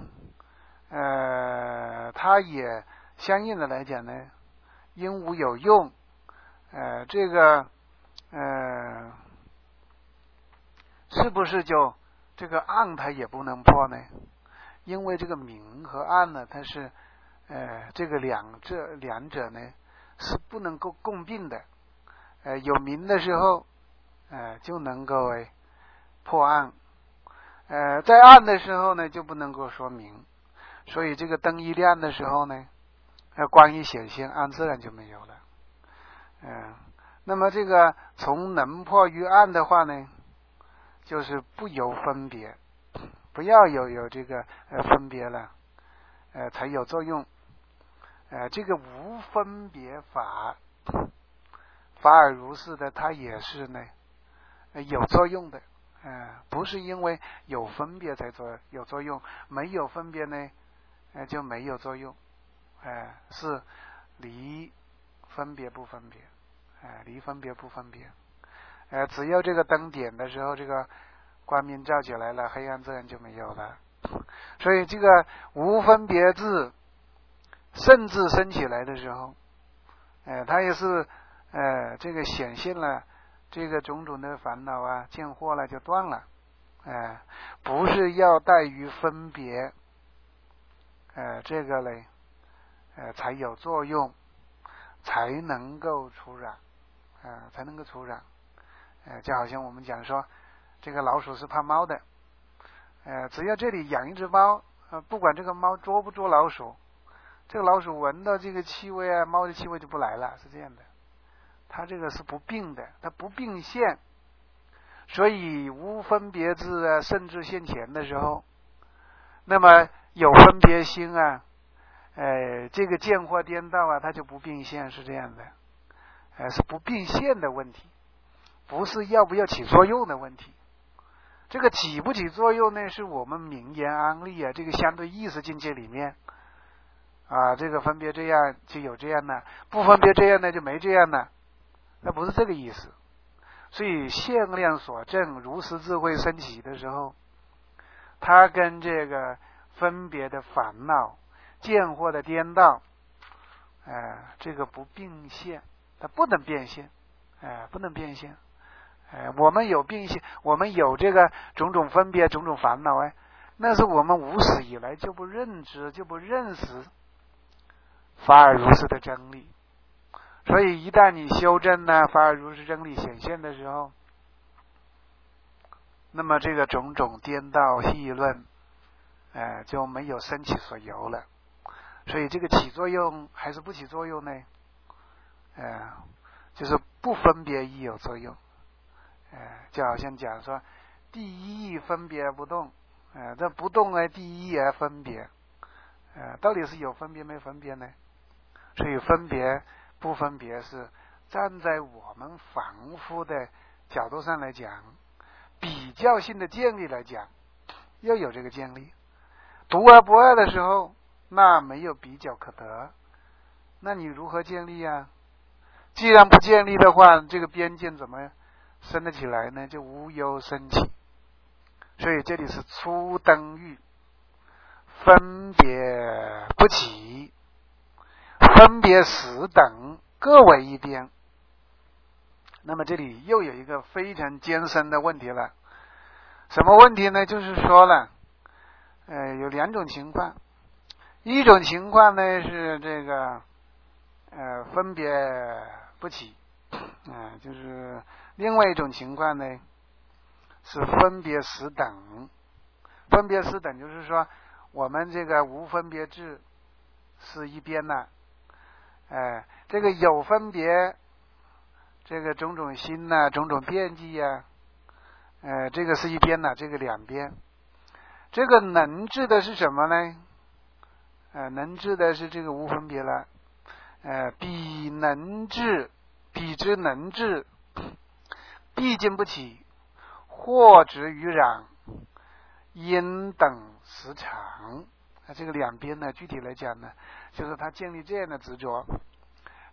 S1: 呃，它也相应的来讲呢，因无有用，呃，这个呃，是不是就这个暗它也不能破呢？因为这个明和暗呢，它是呃这个两者两者呢是不能够共并的，呃有明的时候，呃就能够哎破暗，呃在暗的时候呢就不能够说明，所以这个灯一亮的时候呢，呃光一显现，暗自然就没有了，嗯、呃，那么这个从能破于暗的话呢，就是不由分别。不要有有这个呃分别了，呃才有作用，呃这个无分别法，法尔如是的，它也是呢、呃、有作用的，呃不是因为有分别才做有作用，没有分别呢，呃就没有作用，呃是离分别不分别，呃离分别不分别，呃只要这个灯点的时候，这个光明照起来了，黑暗自然就没有了。所以这个无分别智甚至升起来的时候，呃，它也是呃这个显现了这个种种的烦恼啊，见惑了就断了，呃，不是要带于分别，呃，这个嘞，呃，才有作用，才能够除染，呃，才能够除染，呃，就好像我们讲说。这个老鼠是怕猫的，呃，只要这里养一只猫，呃，不管这个猫捉不捉老鼠，这个老鼠闻到这个气味啊，猫的气味就不来了，是这样的。它这个是不并的，它不并现，所以无分别智啊，甚至现前的时候，那么有分别心啊，呃，这个见惑颠倒啊，它就不并现，是这样的，呃，是不并现的问题，不是要不要起作用的问题。这个起不起作用呢？是我们名言安立啊，这个相对意识境界里面啊，这个分别这样就有这样的，不分别这样呢就没这样的，那不是这个意思。所以限量所证如实智慧升起的时候，它跟这个分别的烦恼、见惑的颠倒，呃，这个不并现，它不能变现，呃，不能变现。哎，我们有并现，我们有这个种种分别、种种烦恼，哎，那是我们无始以来就不认知、就不认识法尔如是的真理。所以，一旦你修正呢，法尔如是真理显现的时候，那么这个种种颠倒议论，呃，就没有生起所由了。所以，这个起作用还是不起作用呢？呃，就是不分别亦有作用。呃，就好像讲说，第一义分别不动，呃，这不动呢，第一义而分别，呃，到底是有分别没分别呢？所以分别不分别是站在我们凡夫的角度上来讲，比较性的建立来讲，要有这个建立。独而不二的时候，那没有比较可得，那你如何建立啊？既然不建立的话，这个边界怎么升得起来呢？就无忧升起。所以这里是初登域，分别不起，分别十等各为一边。那么这里又有一个非常艰深的问题了，什么问题呢？就是说了，呃，有两种情况，一种情况呢是这个，呃，分别不起，啊、呃，就是另外一种情况呢是分别十等。分别十等就是说，我们这个无分别智是一边呢，哎，这个有分别，这个种种心呐、啊，种种变计呀、啊，呃，这个是一边呢，这个两边。这个能治的是什么呢？呃，能治的是这个无分别了。呃，彼能治，彼之能治，毕竟不起，或执于壤，因等时长。啊，这个两边呢，具体来讲呢，就是他建立这样的执着。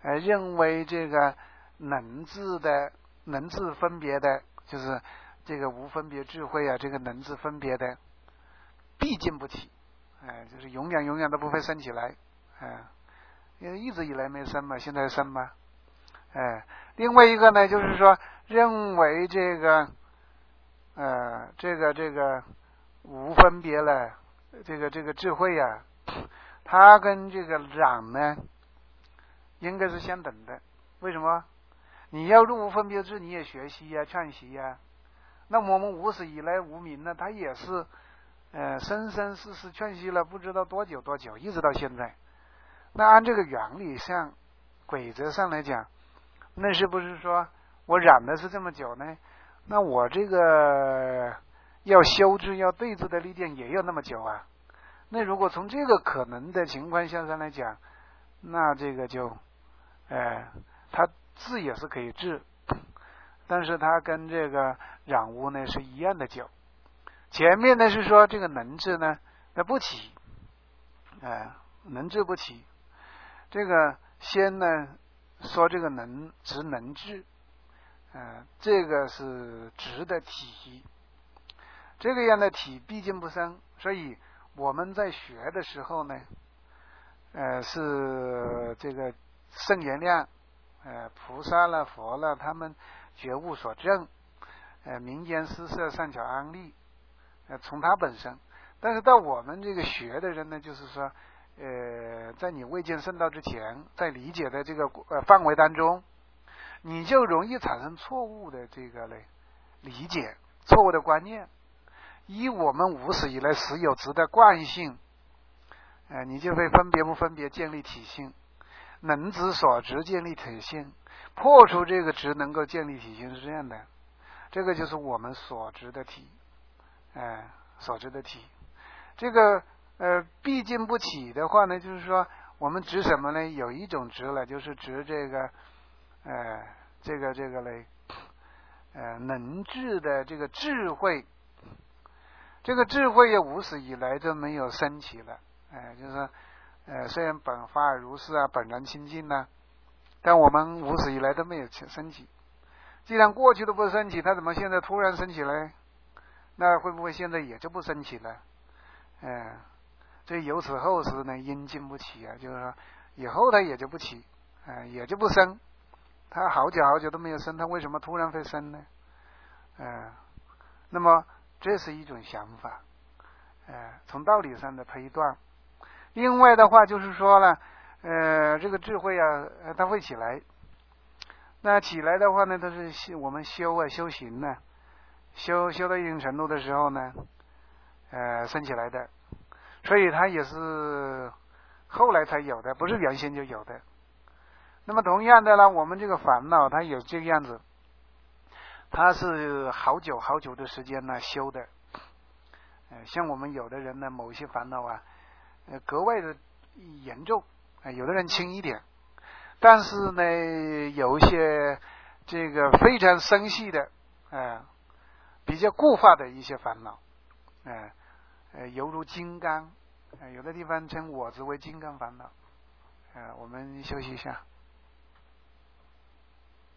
S1: 呃，认为这个能字的能字分别的，就是这个无分别智慧啊，这个能字分别的，毕竟不起，哎、呃，就是永远永远都不会升起来，哎、呃，因为一直以来没升嘛，现在升嘛，哎、呃，另外一个呢，就是说认为这个，呃，这个这个无分别了，这个这个智慧啊，它跟这个染呢，应该是相等的。为什么？你要入无分别智，你也学习呀、啊、劝习呀、啊。那我们无始以来无明呢，它也是，呃，生生世世劝习了不知道多久多久，一直到现在。那按这个原理上、规则上来讲，那是不是说我染的是这么久呢？那我这个要修治、要对治的历练也有那么久啊？那如果从这个可能的情况下上来讲，那这个就，呃，它治也是可以治，但是它跟这个染污呢是一样的久。前面呢是说这个能治呢，那不起，呃，能治不起。这个先呢说这个能执能治，呃，这个是执的体，这个样的体毕竟不生，所以我们在学的时候呢，呃，是这个圣言量，呃，菩萨了、佛了，他们觉悟所证，呃，民间施设善巧安利，呃，从他本身。但是到我们这个学的人呢，就是说，呃，在你未见圣道之前，在理解的这个呃范围当中，你就容易产生错误的这个嘞理解，错误的观念。以我们无始以来实有执的惯性，呃，你就会分别不分别建立体性，能执所执建立体性，破除这个执能够建立体性，是这样的。这个就是我们所执的体，呃，所执的体。这个呃，毕竟不起的话呢，就是说我们执什么呢？有一种执了，就是执这个，呃，这个这个嘞，呃，能治的这个智慧。这个智慧也无始以来就没有升起了，哎、呃，就是呃，虽然本法尔如是啊，本然清净呐、啊，但我们无始以来都没有升起。既然过去都不升起，它怎么现在突然升起来？那会不会现在也就不升起了？嗯、呃，所以由此后世呢，因尽不起啊，就是说以后它也就不起，啊、呃，也就不升。它好久好久都没有升，它为什么突然会升呢？嗯、呃，那么这是一种想法，呃，从道理上的推断。另外的话就是说了，呃，这个智慧啊，它会起来。那起来的话呢，都是我们修啊修行呢、啊，修修到一定程度的时候呢，呃，升起来的。所以它也是后来才有的，不是原先就有的。那么同样的呢，我们这个烦恼它也这个样子。它是好久好久的时间呢修的，呃，像我们有的人呢，某些烦恼啊，呃，格外的严重，呃，有的人轻一点，但是呢，有一些这个非常深细的，呃，比较固化的一些烦恼，呃，呃，犹如金刚，呃，有的地方称我执为金刚烦恼，呃，我们休息一下。